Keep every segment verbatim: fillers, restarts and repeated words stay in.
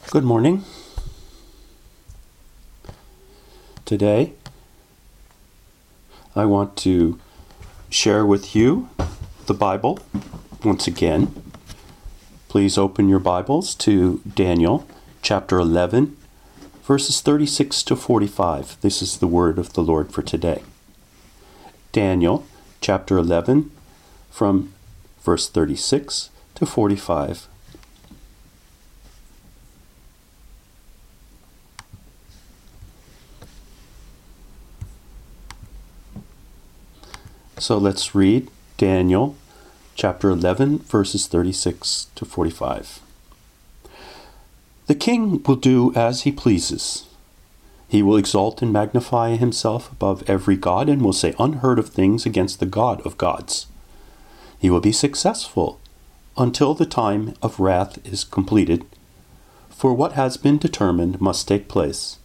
Good morning. Today, I want to share with you the Bible once again. Please open your Bibles to Daniel chapter eleven, verses thirty-six to forty-five. This is the word of the Lord for today. Daniel chapter eleven, from verse thirty-six to forty-five. So let's read Daniel chapter eleven, verses thirty-six to forty-five. The king will do as he pleases. He will exalt and magnify himself above every god and will say unheard of things against the God of gods. He will be successful until the time of wrath is completed, for what has been determined must take place.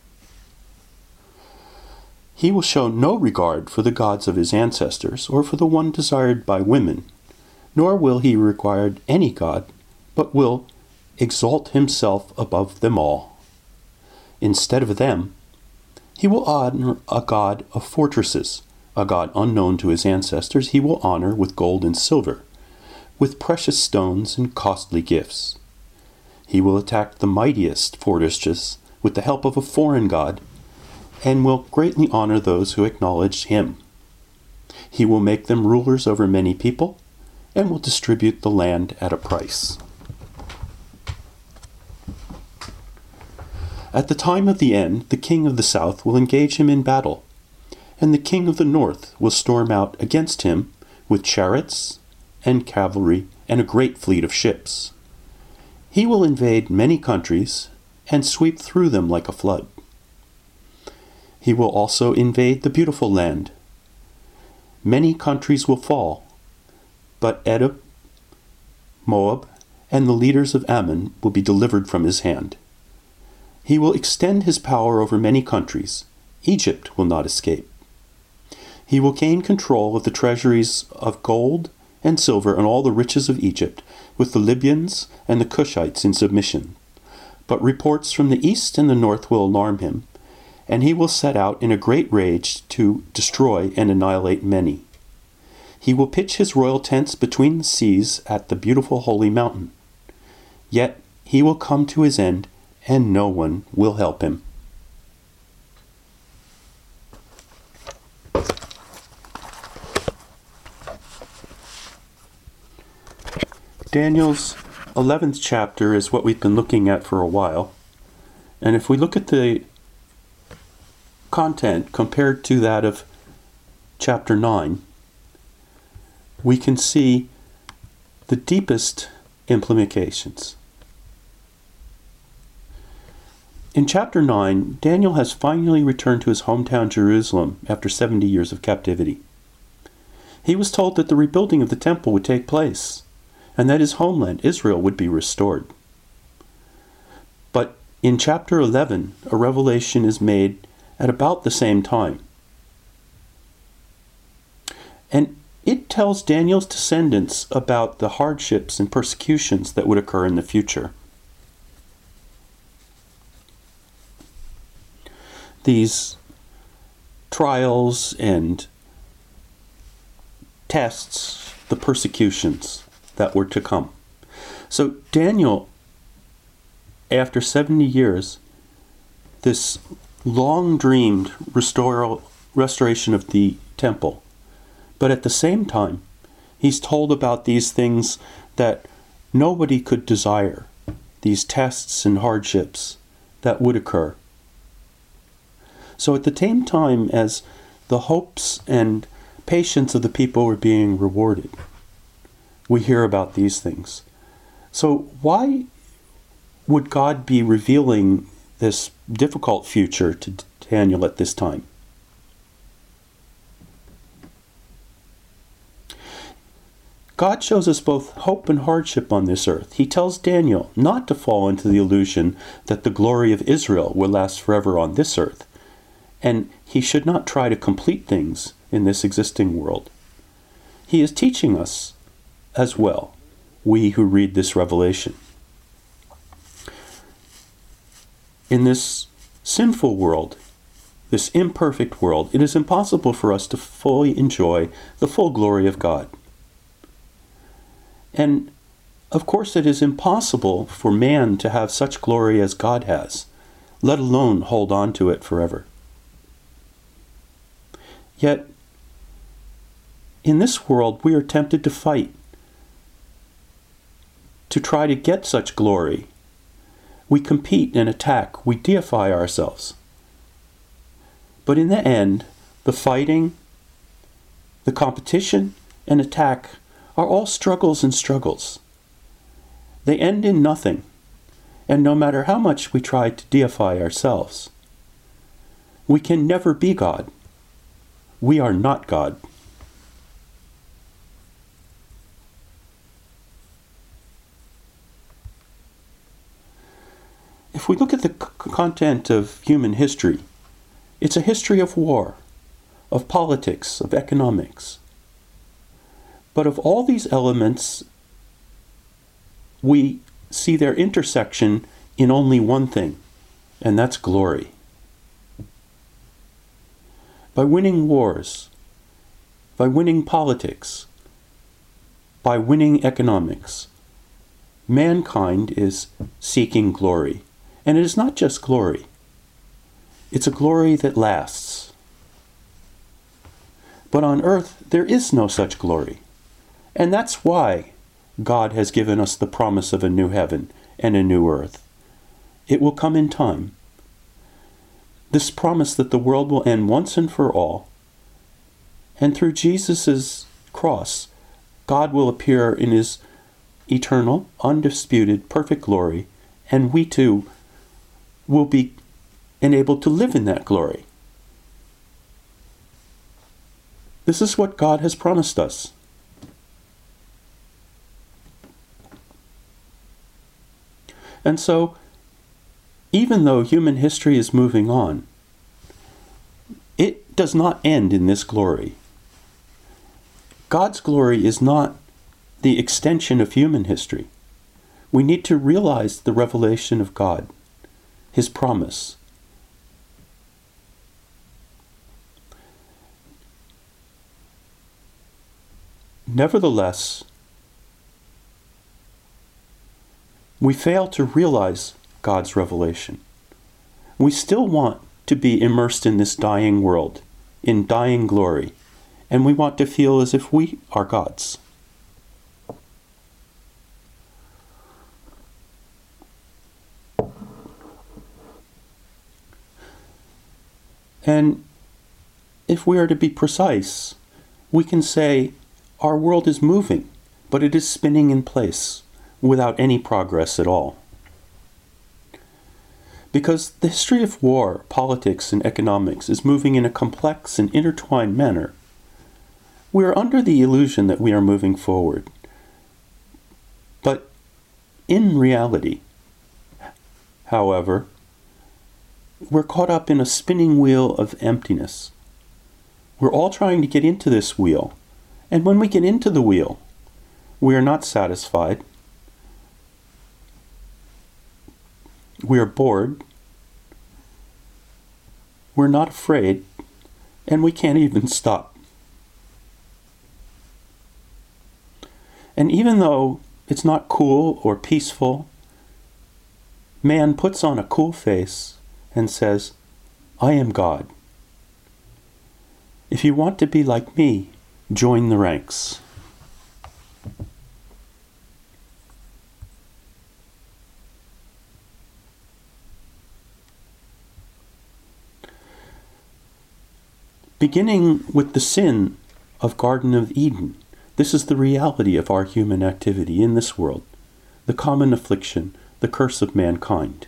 He will show no regard for the gods of his ancestors or for the one desired by women, nor will he require any god, but will exalt himself above them all. Instead of them, he will honor a god of fortresses, a god unknown to his ancestors. He will honor with gold and silver, with precious stones and costly gifts. He will attack the mightiest fortresses with the help of a foreign god, and will greatly honor those who acknowledge him. He will make them rulers over many people, and will distribute the land at a price. At the time of the end, the king of the south will engage him in battle, and the king of the north will storm out against him with chariots and cavalry and a great fleet of ships. He will invade many countries and sweep through them like a flood. He will also invade the beautiful land. Many countries will fall, but Edom, Moab, and the leaders of Ammon will be delivered from his hand. He will extend his power over many countries. Egypt will not escape. He will gain control of the treasuries of gold and silver and all the riches of Egypt, with the Libyans and the Cushites in submission. But reports from the east and the north will alarm him, and he will set out in a great rage to destroy and annihilate many. He will pitch his royal tents between the seas at the beautiful holy mountain. Yet he will come to his end, and no one will help him. Daniel's eleventh chapter is what we've been looking at for a while. And if we look at the content compared to that of chapter nine, we can see the deepest implications. In chapter nine, Daniel has finally returned to his hometown Jerusalem after seventy years of captivity. He was told that the rebuilding of the temple would take place, and that his homeland, Israel, would be restored. But in chapter eleven, a revelation is made at about the same time. And it tells Daniel's descendants about the hardships and persecutions that would occur in the future. These trials and tests, the persecutions that were to come. So Daniel, after seventy years, this long-dreamed restore, restoration of the temple. But at the same time, he's told about these things that nobody could desire, these tests and hardships that would occur. So at the same time as the hopes and patience of the people were being rewarded, we hear about these things. So why would God be revealing this difficult future to Daniel at this time? God shows us both hope and hardship on this earth. He tells Daniel not to fall into the illusion that the glory of Israel will last forever on this earth, and he should not try to complete things in this existing world. He is teaching us as well, we who read this revelation. In this sinful world, this imperfect world, it is impossible for us to fully enjoy the full glory of God. And of course, it is impossible for man to have such glory as God has, let alone hold on to it forever. Yet, in this world, we are tempted to fight, to try to get such glory. We compete and attack, we deify ourselves. But in the end, the fighting, the competition, and attack are all struggles and struggles. They end in nothing, and no matter how much we try to deify ourselves, we can never be God. We are not God. If we look at the c- content of human history, it's a history of war, of politics, of economics. But of all these elements, we see their intersection in only one thing, and that's glory. By winning wars, by winning politics, by winning economics, mankind is seeking glory. And it is not just glory. It's a glory that lasts. But on earth, there is no such glory. And that's why God has given us the promise of a new heaven and a new earth. It will come in time. This promise that the world will end once and for all. And through Jesus' cross, God will appear in his eternal, undisputed, perfect glory, and we too will be enabled to live in that glory. This is what God has promised us. And so, even though human history is moving on, it does not end in this glory. God's glory is not the extension of human history. We need to realize the revelation of God, his promise. Nevertheless, we fail to realize God's revelation. We still want to be immersed in this dying world, in dying glory, and we want to feel as if we are gods. And if we are to be precise, we can say our world is moving, but it is spinning in place without any progress at all. Because the history of war, politics, and economics is moving in a complex and intertwined manner, we are under the illusion that we are moving forward. But in reality, however, we're caught up in a spinning wheel of emptiness. We're all trying to get into this wheel, and when we get into the wheel, we are not satisfied. We are bored. We're not afraid, and we can't even stop. And even though it's not cool or peaceful, man puts on a cool face and says, I am God. If you want to be like me, join the ranks. Beginning with the sin of Garden of Eden, this is the reality of our human activity in this world, the common affliction, the curse of mankind.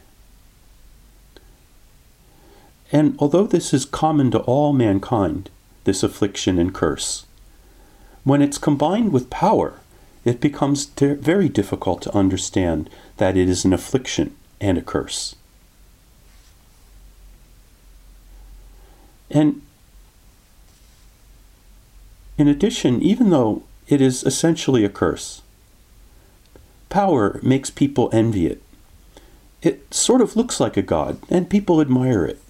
And although this is common to all mankind, this affliction and curse, when it's combined with power, it becomes di- very difficult to understand that it is an affliction and a curse. And in addition, even though it is essentially a curse, power makes people envy it. It sort of looks like a god, and people admire it.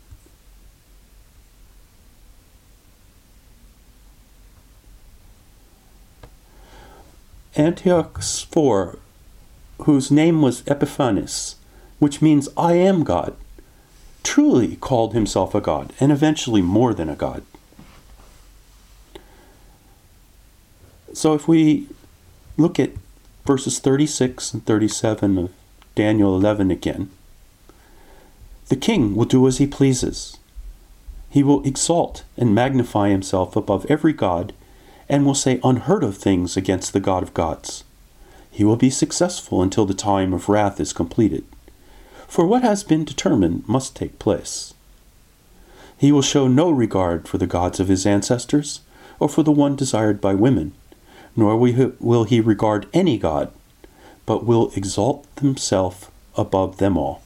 Antiochus the fourth, whose name was Epiphanes, which means I am God, truly called himself a god, and eventually more than a god. So if we look at verses thirty-six and thirty-seven of Daniel eleven again, the king will do as he pleases. He will exalt and magnify himself above every god, and will say unheard of things against the God of gods. He will be successful until the time of wrath is completed. For what has been determined must take place. He will show no regard for the gods of his ancestors, or for the one desired by women, nor will he regard any god, but will exalt himself above them all.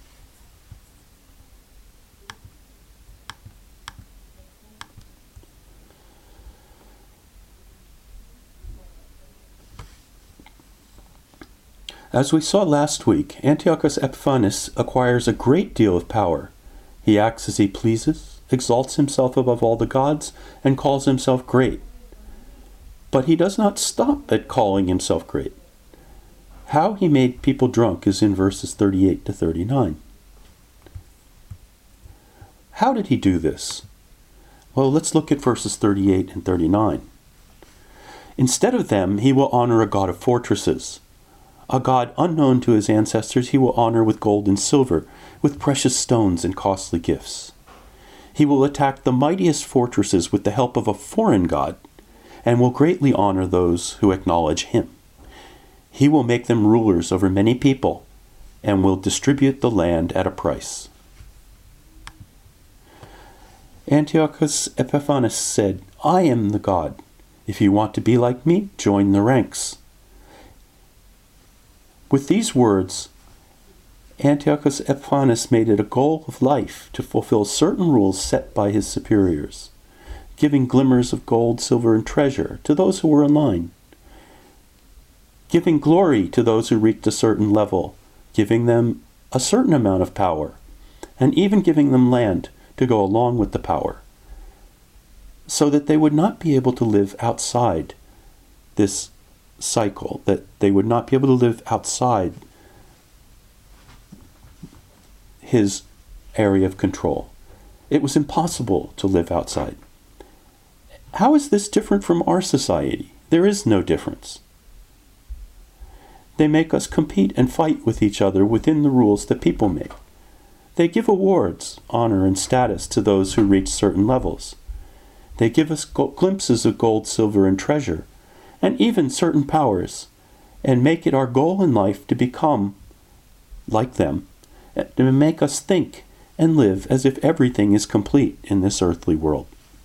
As we saw last week, Antiochus Epiphanes acquires a great deal of power. He acts as he pleases, exalts himself above all the gods, and calls himself great. But he does not stop at calling himself great. How he made people drunk is in verses thirty-eight to thirty-nine. How did he do this? Well, let's look at verses thirty-eight and thirty-nine. Instead of them, he will honor a god of fortresses. A god unknown to his ancestors he will honor with gold and silver, with precious stones and costly gifts. He will attack the mightiest fortresses with the help of a foreign god, and will greatly honor those who acknowledge him. He will make them rulers over many people, and will distribute the land at a price. Antiochus Epiphanes said, I am the god. If you want to be like me, join the ranks. With these words, Antiochus Epiphanes made it a goal of life to fulfill certain rules set by his superiors, giving glimmers of gold, silver, and treasure to those who were in line, giving glory to those who reached a certain level, giving them a certain amount of power, and even giving them land to go along with the power, so that they would not be able to live outside this cycle, that they would not be able to live outside his area of control. It was impossible to live outside. How is this different from our society? There is no difference. They make us compete and fight with each other within the rules that people make. They give awards, honor, and status to those who reach certain levels. They give us glimpses of gold, silver, and treasure, and even certain powers, and make it our goal in life to become like them, to make us think and live as if everything is complete in this earthly world.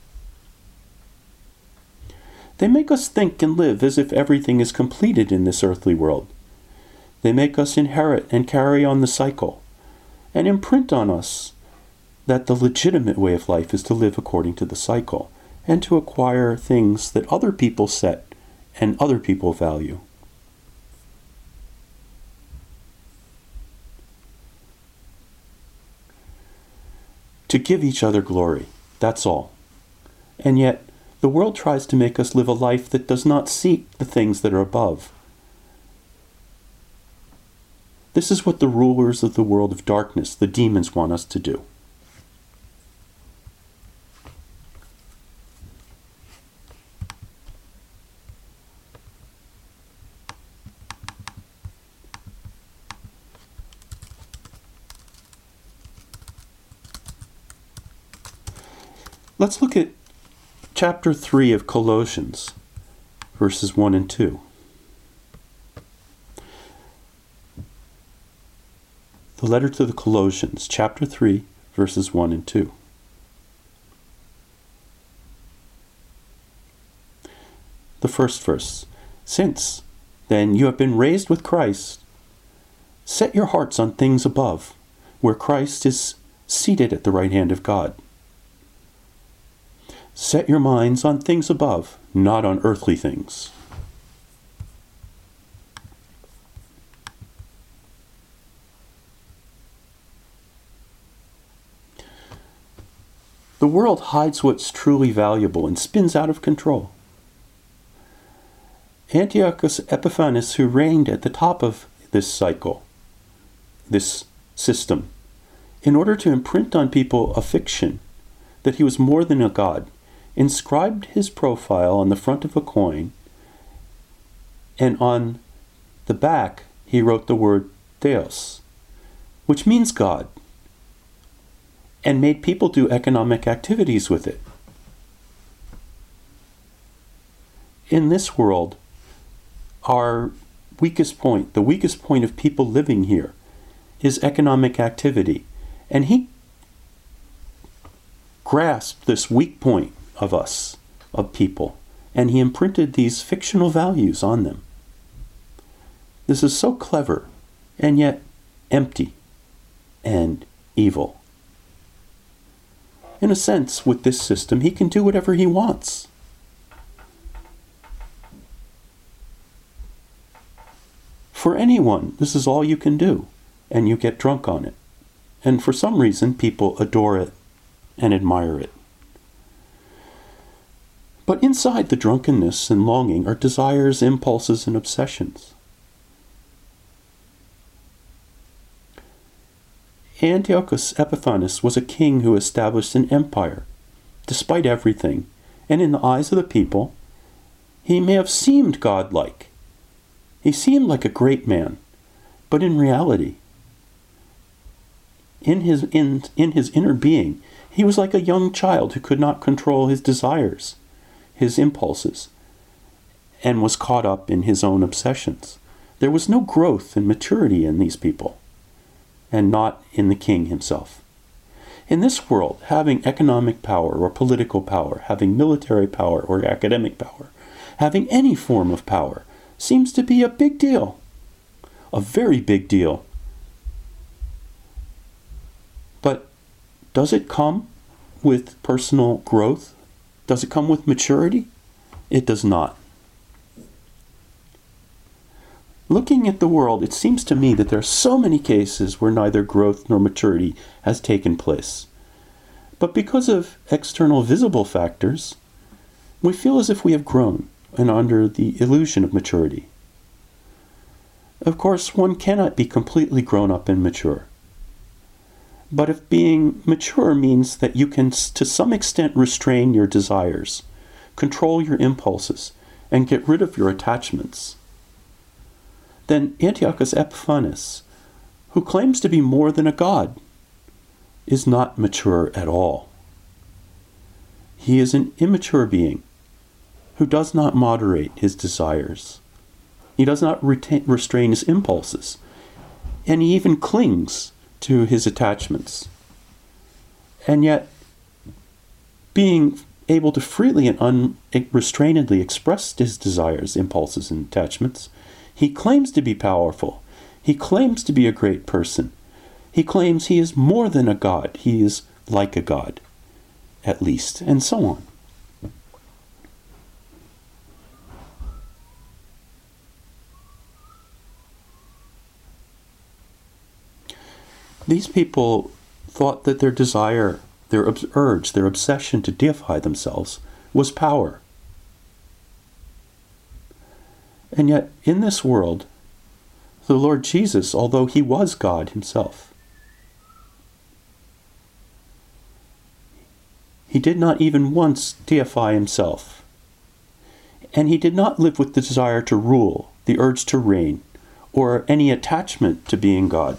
They make us think and live as if everything is completed in this earthly world. They make us inherit and carry on the cycle, and imprint on us that the legitimate way of life is to live according to the cycle, and to acquire things that other people set and other people value. To give each other glory, that's all. And yet, the world tries to make us live a life that does not seek the things that are above. This is what the rulers of the world of darkness, the demons, want us to do. Let's look at chapter three of Colossians, verses one and two. The letter to the Colossians, chapter three, verses one and two. The first verse. Since, then, you have been raised with Christ, set your hearts on things above, where Christ is seated at the right hand of God. Set your minds on things above, not on earthly things. The world hides what's truly valuable and spins out of control. Antiochus Epiphanes, who reigned at the top of this cycle, this system, in order to imprint on people a fiction that he was more than a god, inscribed his profile on the front of a coin, and on the back he wrote the word Theos, which means God, and made people do economic activities with it. In this world, our weakest point, the weakest point of people living here, is economic activity. And he grasped this weak point of us, of people, and he imprinted these fictional values on them. This is so clever, and yet empty and evil. In a sense, with this system, he can do whatever he wants. For anyone, this is all you can do, and you get drunk on it. And for some reason, people adore it and admire it. But inside the drunkenness and longing are desires, impulses, and obsessions. Antiochus Epiphanes was a king who established an empire, despite everything, and in the eyes of the people, he may have seemed godlike. He seemed like a great man, but in reality, in his, in, in his inner being, he was like a young child who could not control his desires, his impulses, and was caught up in his own obsessions. There was no growth and maturity in these people, and not in the king himself. In this world, having economic power or political power, having military power or academic power, having any form of power, seems to be a big deal, a very big deal. But does it come with personal growth? Does it come with maturity? It does not. Looking at the world, it seems to me that there are so many cases where neither growth nor maturity has taken place. But because of external visible factors, we feel as if we have grown and under the illusion of maturity. Of course, one cannot be completely grown up and mature. But if being mature means that you can, to some extent, restrain your desires, control your impulses, and get rid of your attachments, then Antiochus Epiphanes, who claims to be more than a god, is not mature at all. He is an immature being who does not moderate his desires. He does not retain, restrain his impulses, and he even clings to his attachments. And yet, being able to freely and unrestrainedly express his desires, impulses, and attachments, he claims to be powerful. He claims to be a great person. He claims he is more than a god. He is like a god, at least, and so on. These people thought that their desire, their urge, their obsession to deify themselves was power. And yet, in this world, the Lord Jesus, although he was God himself, he did not even once deify himself. And he did not live with the desire to rule, the urge to reign, or any attachment to being God.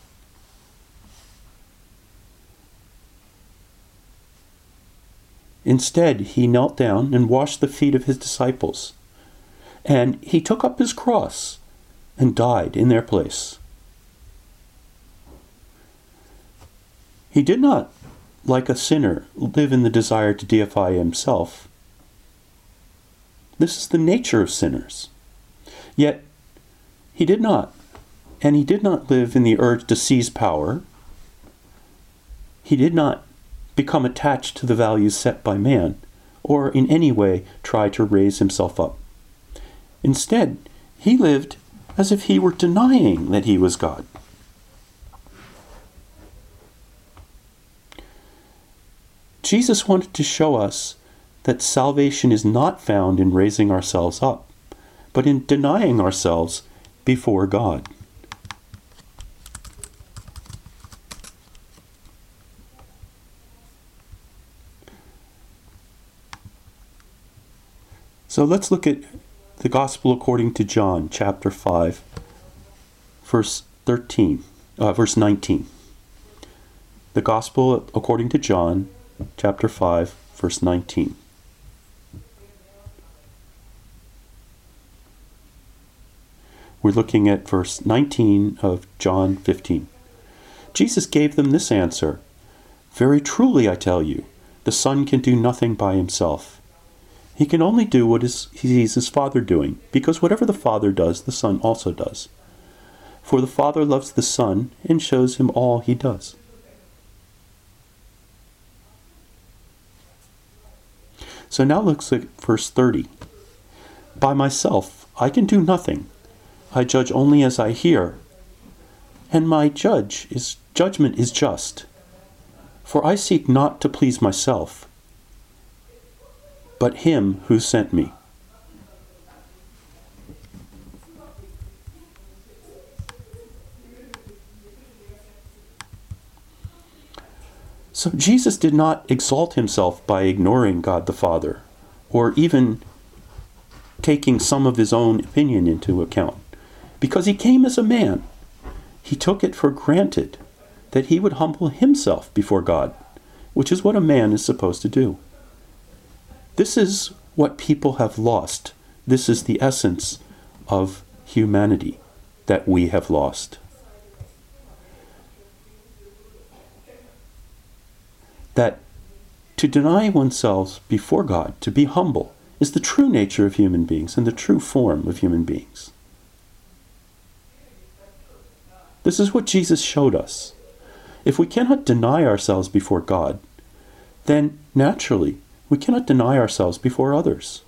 Instead, he knelt down and washed the feet of his disciples. And he took up his cross and died in their place. He did not, like a sinner, live in the desire to deify himself. This is the nature of sinners. Yet, he did not, and he did not live in the urge to seize power. He did not become attached to the values set by man, or in any way try to raise himself up. Instead, he lived as if he were denying that he was God. Jesus wanted to show us that salvation is not found in raising ourselves up, but in denying ourselves before God. So let's look at the Gospel according to John, chapter five, verse thirteen, uh, verse nineteen. The Gospel according to John, chapter five, verse nineteen. We're looking at verse nineteen of John fifteen. Jesus gave them this answer, "Very truly I tell you, the Son can do nothing by himself. He can only do what is, he sees his Father doing, because whatever the Father does, the Son also does. For the Father loves the Son and shows him all he does." So now let's look at verse thirty. "By myself I can do nothing. I judge only as I hear, and my judge is judgment is just. For I seek not to please myself, but him who sent me." So Jesus did not exalt himself by ignoring God the Father, or even taking some of his own opinion into account. Because he came as a man, he took it for granted that he would humble himself before God, which is what a man is supposed to do. This is what people have lost. This is the essence of humanity that we have lost. That to deny oneself before God, to be humble, is the true nature of human beings and the true form of human beings. This is what Jesus showed us. If we cannot deny ourselves before God, then naturally we cannot deny ourselves before others.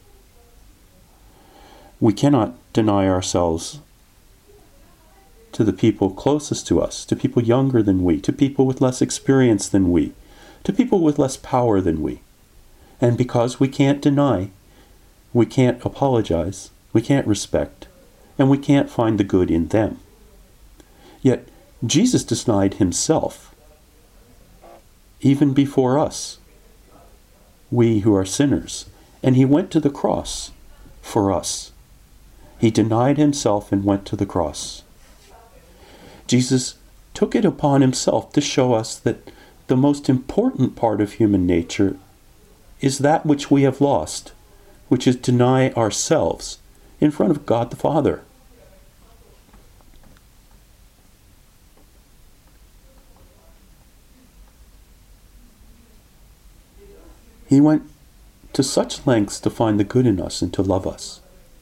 We cannot deny ourselves to the people closest to us, to people younger than we, to people with less experience than we, to people with less power than we. And because we can't deny, we can't apologize, we can't respect, and we can't find the good in them. Yet Jesus denied himself, even before us, we who are sinners, and he went to the cross for us. He denied himself and went to the cross. Jesus took it upon himself to show us that the most important part of human nature is that which we have lost, which is deny ourselves in front of God the Father. He went to such lengths to find the good in us and to love us.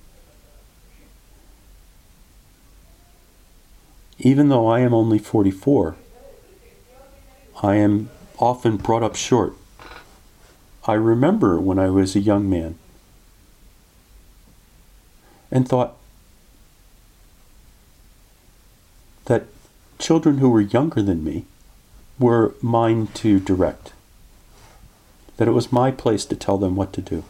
Even though I am only forty-four, I am often brought up short. I remember when I was a young man and thought that children who were younger than me were mine to direct, that it was my place to tell them what to do.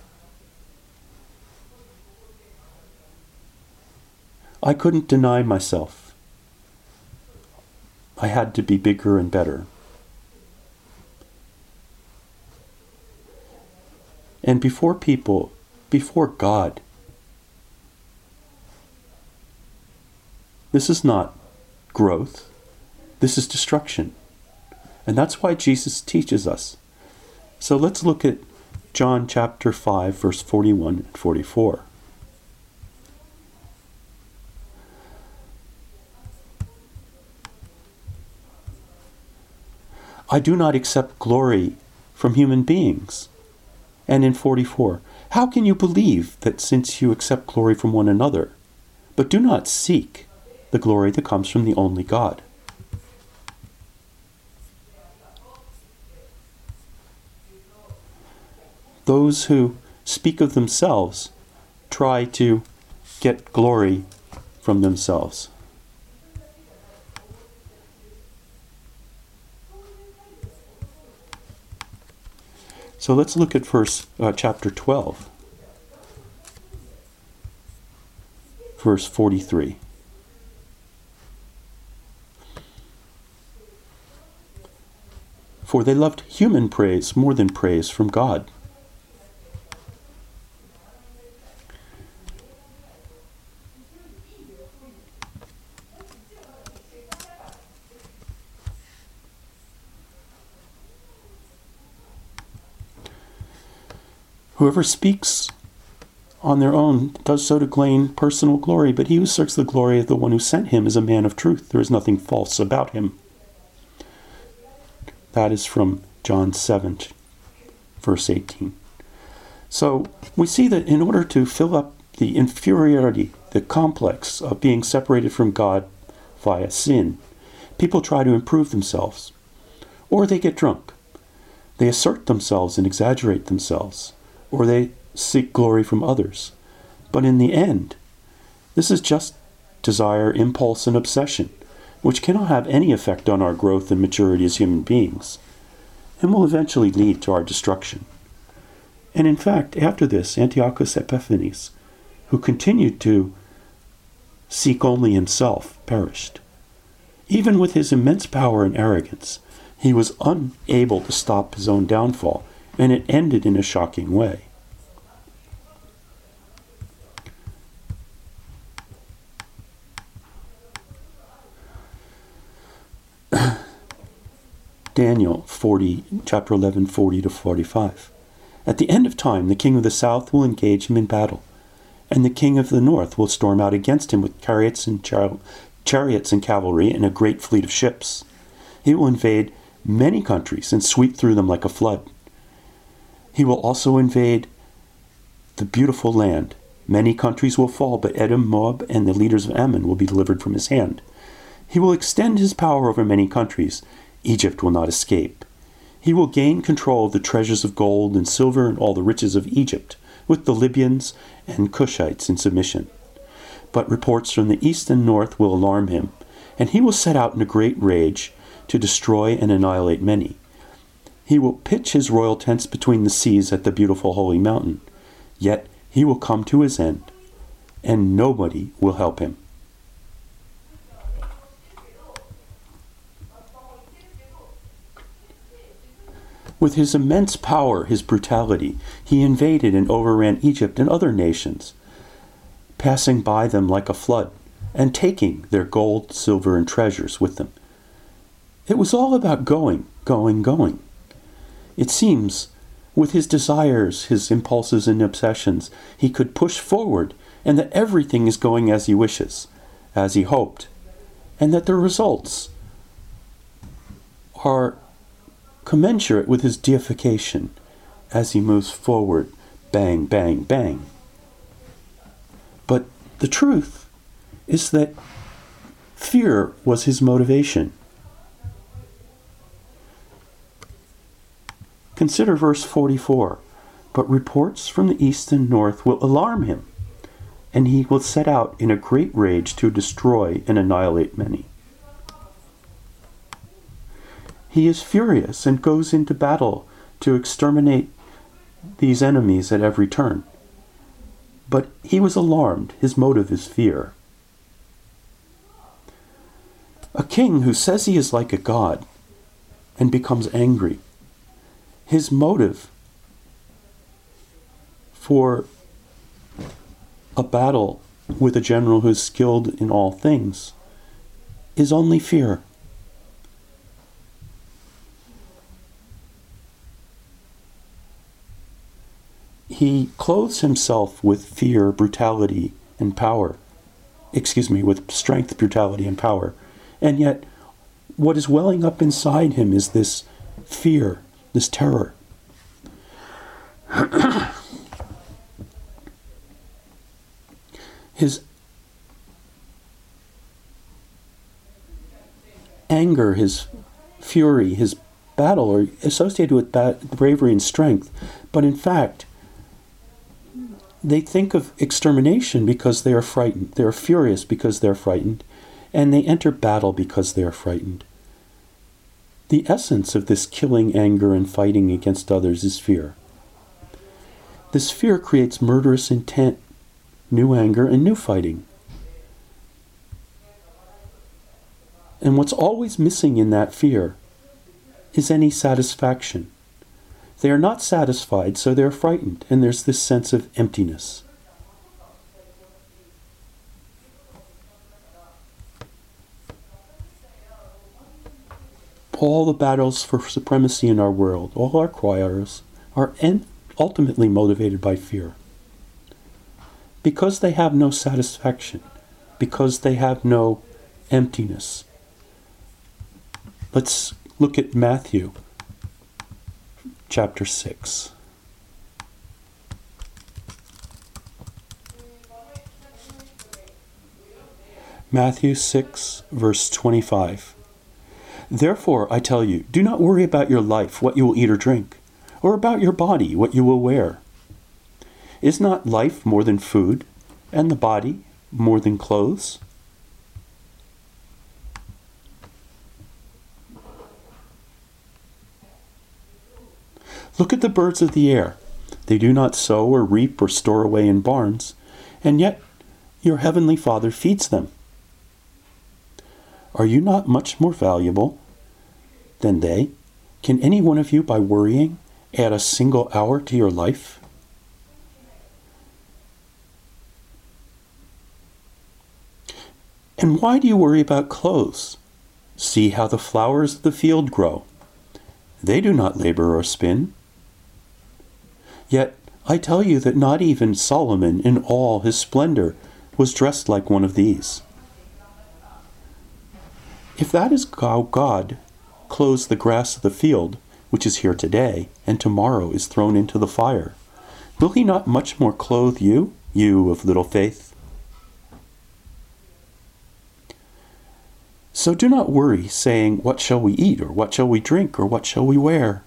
I couldn't deny myself. I had to be bigger and better. And before people, before God, this is not growth, this is destruction. And that's why Jesus teaches us. So let's look at John chapter five, verse forty-one and forty-four. "I do not accept glory from human beings." And in forty-four, "How can you believe that since you accept glory from one another, but do not seek the glory that comes from the only God?" Those who speak of themselves try to get glory from themselves. So let's look at verse uh, chapter twelve, verse forty-three. For they loved human praise more than praise from God. Whoever speaks on their own does so to gain personal glory, but he who seeks the glory of the one who sent him is a man of truth. There is nothing false about him. That is from John seven, verse eighteen. So we see that in order to fill up the inferiority, the complex of being separated from God via sin, people try to improve themselves. Or they get drunk. They assert themselves and exaggerate themselves. Or they seek glory from others. But in the end, this is just desire, impulse, and obsession, which cannot have any effect on our growth and maturity as human beings, and will eventually lead to our destruction. And in fact, after this, Antiochus Epiphanes, who continued to seek only himself, perished. Even with his immense power and arrogance, he was unable to stop his own downfall, and it ended in a shocking way. Daniel forty, chapter eleven, forty to forty-five. At the end of time, the king of the south will engage him in battle, and the king of the north will storm out against him with chariots and char- chariots and cavalry and a great fleet of ships. He will invade many countries and sweep through them like a flood. He will also invade the beautiful land. Many countries will fall, but Edom, Moab, and the leaders of Ammon will be delivered from his hand. He will extend his power over many countries. Egypt will not escape. He will gain control of the treasures of gold and silver and all the riches of Egypt, with the Libyans and Cushites in submission. But reports from the east and north will alarm him, and he will set out in a great rage to destroy and annihilate many. He will pitch his royal tents between the seas at the beautiful holy mountain. Yet he will come to his end, and nobody will help him. With his immense power, his brutality, he invaded and overran Egypt and other nations, passing by them like a flood, and taking their gold, silver, and treasures with them. It was all about going, going, going. It seems, with his desires, his impulses and obsessions, he could push forward, and that everything is going as he wishes, as he hoped, and that the results are commensurate with his deification as he moves forward, bang, bang, bang. But the truth is that fear was his motivation. Consider verse forty-four. But reports from the east and north will alarm him, and he will set out in a great rage to destroy and annihilate many. He is furious and goes into battle to exterminate these enemies at every turn. But he was alarmed. His motive is fear. A king who says he is like a god and becomes angry, his motive for a battle with a general who's skilled in all things is only fear. He clothes himself with fear, brutality, and power. Excuse me, with strength, brutality, and power. And yet, what is welling up inside him is this fear, this terror. His anger, his fury, his battle are associated with ba- bravery and strength. But in fact, they think of extermination because they are frightened. They are furious because they are frightened. And they enter battle because they are frightened. The essence of this killing, anger, and fighting against others is fear. This fear creates murderous intent, new anger, and new fighting. And what's always missing in that fear is any satisfaction. They are not satisfied, so they're frightened, and there's this sense of emptiness. All the battles for supremacy in our world, all our choirs, are en- ultimately motivated by fear. Because they have no satisfaction, because they have no emptiness. Let's look at Matthew chapter six. Matthew six, verse twenty-five. Therefore, I tell you, do not worry about your life, what you will eat or drink, or about your body, what you will wear. Is not life more than food, and the body more than clothes? Look at the birds of the air. They do not sow or reap or store away in barns, and yet your heavenly Father feeds them. Are you not much more valuable than they? Can any one of you, by worrying, add a single hour to your life? And why do you worry about clothes? See how the flowers of the field grow. They do not labor or spin. Yet I tell you that not even Solomon in all his splendor was dressed like one of these. If that is how God clothes the grass of the field, which is here today, and tomorrow is thrown into the fire, will he not much more clothe you, you of little faith? So do not worry, saying, what shall we eat, or what shall we drink, or what shall we wear?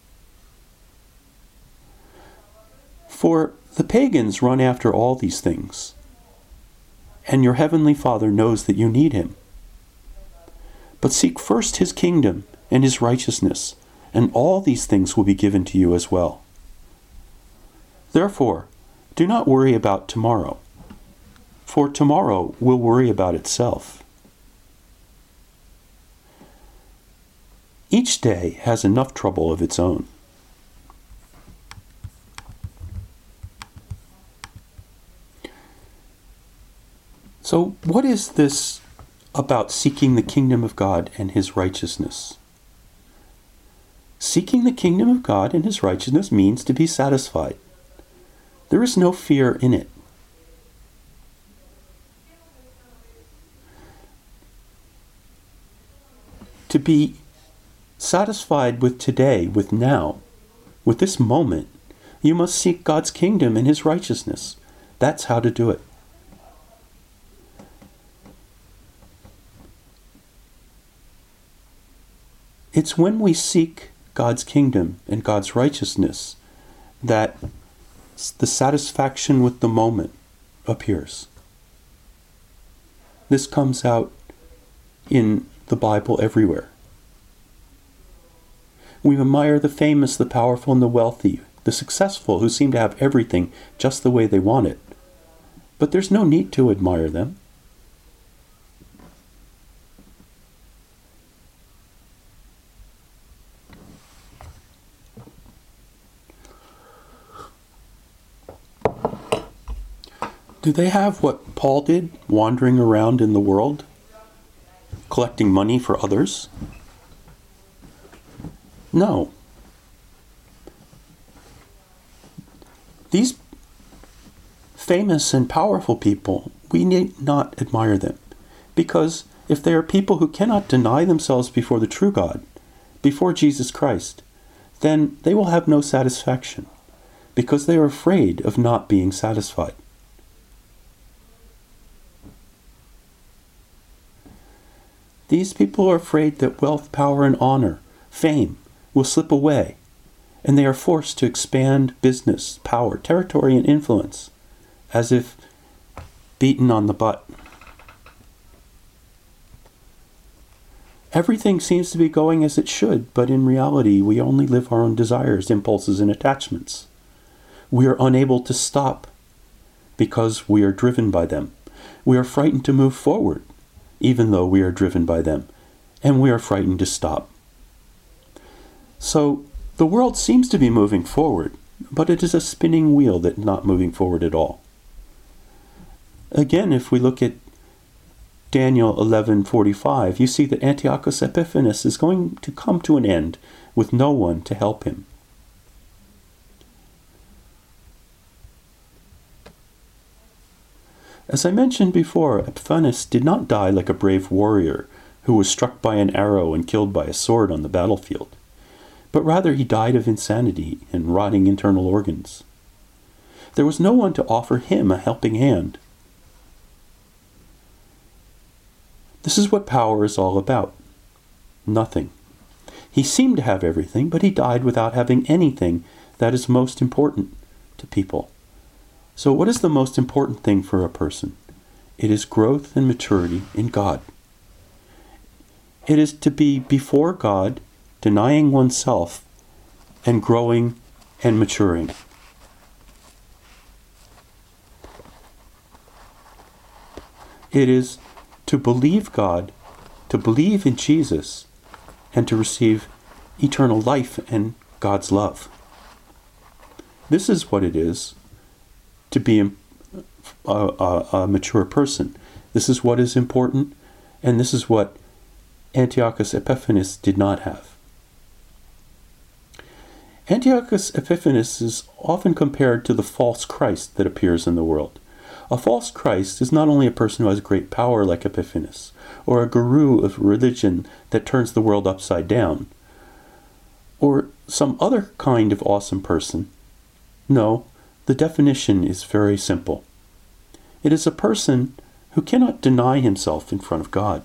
For the pagans run after all these things, and your heavenly Father knows that you need him. But seek first his kingdom and his righteousness, and all these things will be given to you as well. Therefore, do not worry about tomorrow, for tomorrow will worry about itself. Each day has enough trouble of its own. So, what is this about seeking the kingdom of God and his righteousness? Seeking the kingdom of God and his righteousness means to be satisfied. There is no fear in it. To be satisfied with today, with now, with this moment, you must seek God's kingdom and his righteousness. That's how to do it. It's when we seek God's kingdom and God's righteousness that the satisfaction with the moment appears. This comes out in the Bible everywhere. We admire the famous, the powerful, and the wealthy, the successful who seem to have everything just the way they want it. But there's no need to admire them. Do they have what Paul did, wandering around in the world, collecting money for others? No. These famous and powerful people, we need not admire them, because if they are people who cannot deny themselves before the true God, before Jesus Christ, then they will have no satisfaction, because they are afraid of not being satisfied. These people are afraid that wealth, power, and honor, fame, will slip away, and they are forced to expand business, power, territory, and influence, as if beaten on the butt. Everything seems to be going as it should, but in reality, we only live our own desires, impulses, and attachments. We are unable to stop because we are driven by them. We are frightened to move forward, even though we are driven by them, and we are frightened to stop. So, the world seems to be moving forward, but it is a spinning wheel that's not moving forward at all. Again, if we look at Daniel eleven forty-five, you see that Antiochus Epiphanes is going to come to an end with no one to help him. As I mentioned before, Epiphanes did not die like a brave warrior who was struck by an arrow and killed by a sword on the battlefield, but rather he died of insanity and rotting internal organs. There was no one to offer him a helping hand. This is what power is all about. Nothing. He seemed to have everything, but he died without having anything that is most important to people. So what is the most important thing for a person? It is growth and maturity in God. It is to be before God, denying oneself, and growing and maturing. It is to believe God, to believe in Jesus, and to receive eternal life and God's love. This is what it is to be a, a, a mature person. This is what is important, and this is what Antiochus Epiphanes did not have. Antiochus Epiphanes is often compared to the false Christ that appears in the world. A false Christ is not only a person who has great power like Epiphanes, or a guru of religion that turns the world upside down, or some other kind of awesome person. No, the definition is very simple. It is a person who cannot deny himself in front of God.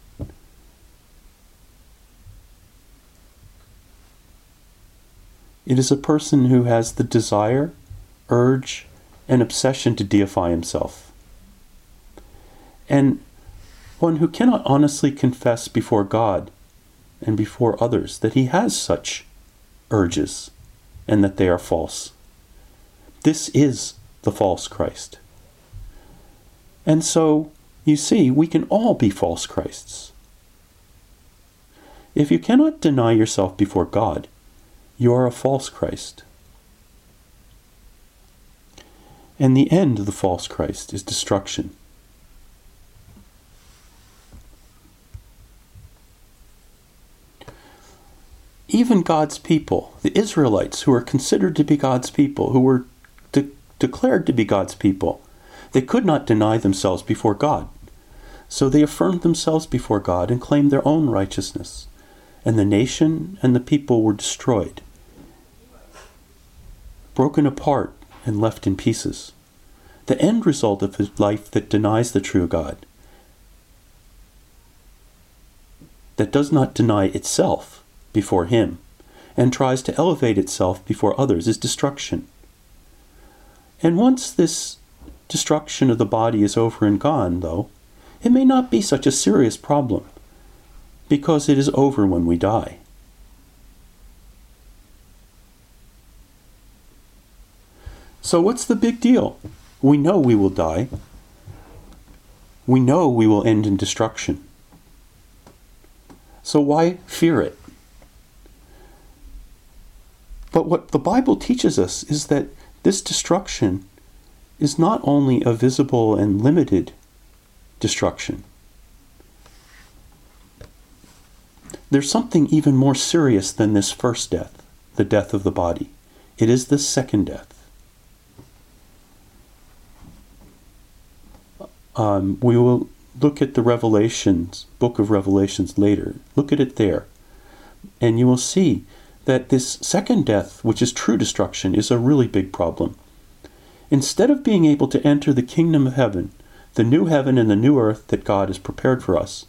It is a person who has the desire, urge, and obsession to deify himself. And one who cannot honestly confess before God and before others that he has such urges and that they are false. This is the false Christ. And so, you see, we can all be false Christs. If you cannot deny yourself before God, you are a false Christ. And the end of the false Christ is destruction. Even God's people, the Israelites, who are considered to be God's people, who were de- declared to be God's people, they could not deny themselves before God. So they affirmed themselves before God and claimed their own righteousness. And the nation and the people were destroyed, broken apart and left in pieces. The end result of a life that denies the true God, that does not deny itself before Him, and tries to elevate itself before others, is destruction. And once this destruction of the body is over and gone, though, it may not be such a serious problem, because it is over when we die. So what's the big deal? We know we will die. We know we will end in destruction. So why fear it? But what the Bible teaches us is that this destruction is not only a visible and limited destruction. There's something even more serious than this first death, the death of the body. It is the second death. Um, we will look at the Revelations, book of Revelations later. Look at it there. And you will see that this second death, which is true destruction, is a really big problem. Instead of being able to enter the kingdom of heaven, the new heaven and the new earth that God has prepared for us,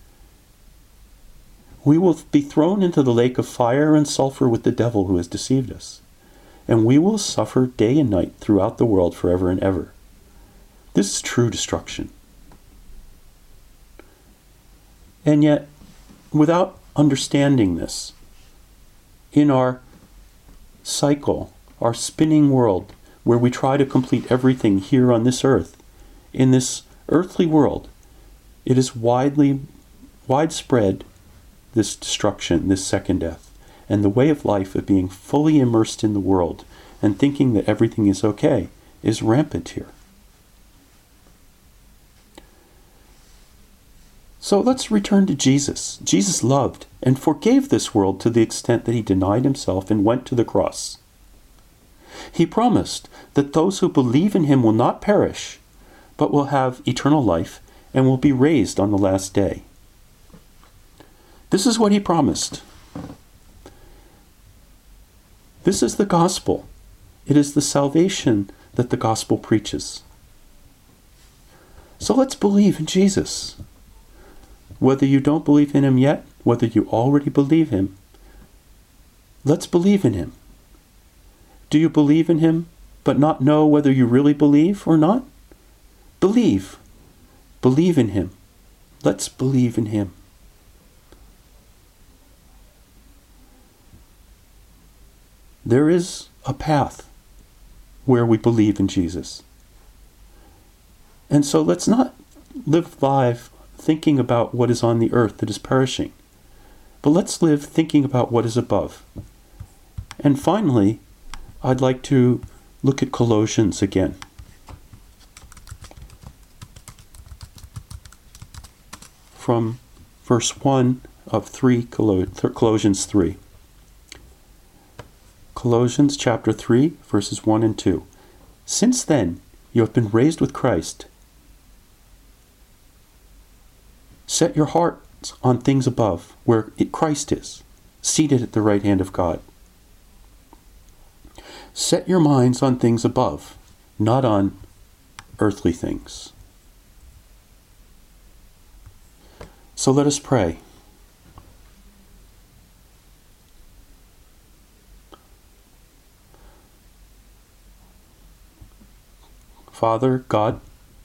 we will be thrown into the lake of fire and sulfur with the devil who has deceived us. And we will suffer day and night throughout the world forever and ever. This is true destruction. And yet, without understanding this, in our cycle, our spinning world, where we try to complete everything here on this earth, in this earthly world, it is widely, widespread, this destruction, this second death, and the way of life of being fully immersed in the world and thinking that everything is okay is rampant here. So let's return to Jesus. Jesus loved and forgave this world to the extent that he denied himself and went to the cross. He promised that those who believe in him will not perish, but will have eternal life and will be raised on the last day. This is what he promised. This is the gospel. It is the salvation that the gospel preaches. So let's believe in Jesus. Whether you don't believe in him yet, whether you already believe him, let's believe in him. Do you believe in him, but not know whether you really believe or not? Believe. Believe in him. Let's believe in him. There is a path where we believe in Jesus. And so let's not live life thinking about what is on the earth that is perishing, but let's live thinking about what is above. And finally, I'd like to look at Colossians again. From verse one of three, Colossians three. Colossians chapter three, verses one and two. Since then, you have been raised with Christ. Set your hearts on things above, where Christ is, seated at the right hand of God. Set your minds on things above, not on earthly things. So let us pray. Father God,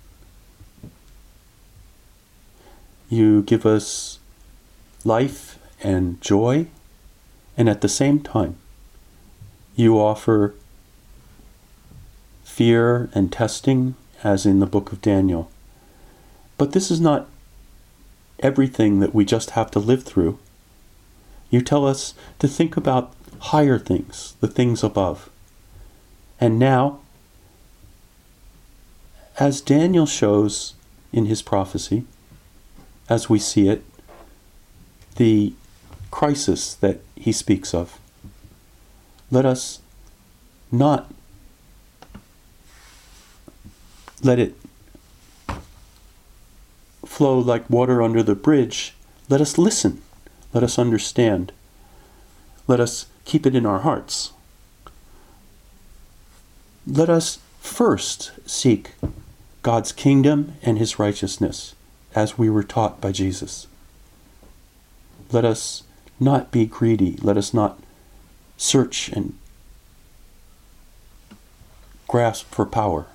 you give us life and joy, and at the same time, you offer fear and testing, as in the book of Daniel. But this is not everything that we just have to live through. You tell us to think about higher things, the things above. And now, as Daniel shows in his prophecy, as we see it, the crisis that he speaks of, let us not let it flow like water under the bridge. Let us listen. Let us understand. Let us keep it in our hearts. Let us first seek God's kingdom and his righteousness, as we were taught by Jesus. Let us not be greedy. Let us not search and grasp for power.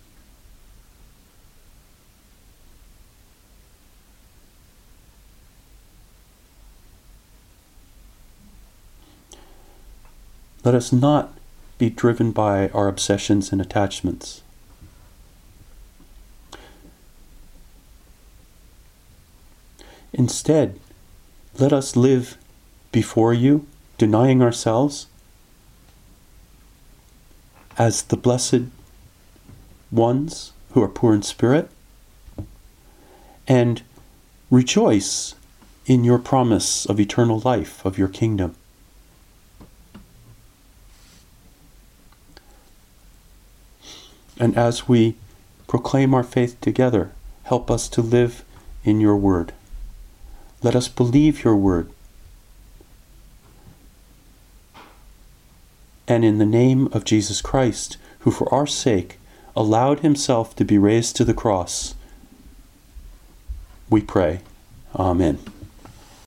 Let us not be driven by our obsessions and attachments. Instead, let us live before you, denying ourselves, as the blessed ones who are poor in spirit, and rejoice in your promise of eternal life, of your kingdom. And as we proclaim our faith together, help us to live in your word. Let us believe your word. And in the name of Jesus Christ, who for our sake allowed himself to be raised to the cross, we pray. Amen.